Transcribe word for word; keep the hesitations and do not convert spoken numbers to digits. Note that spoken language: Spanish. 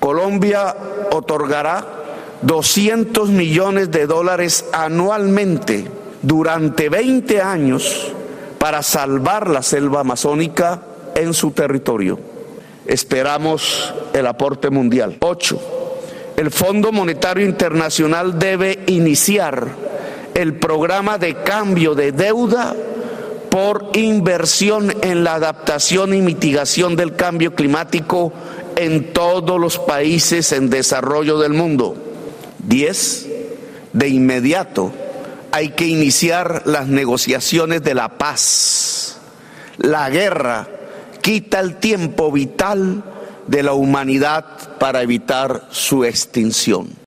Colombia otorgará doscientos millones de dólares anualmente durante veinte años para salvar la selva amazónica en su territorio. Esperamos el aporte mundial. Ocho. El Fondo Monetario Internacional debe iniciar el programa de cambio de deuda por inversión en la adaptación y mitigación del cambio climático en todos los países en desarrollo del mundo. Diez. De inmediato hay que iniciar las negociaciones de la paz. La guerra quita el tiempo vital de la humanidad para evitar su extinción.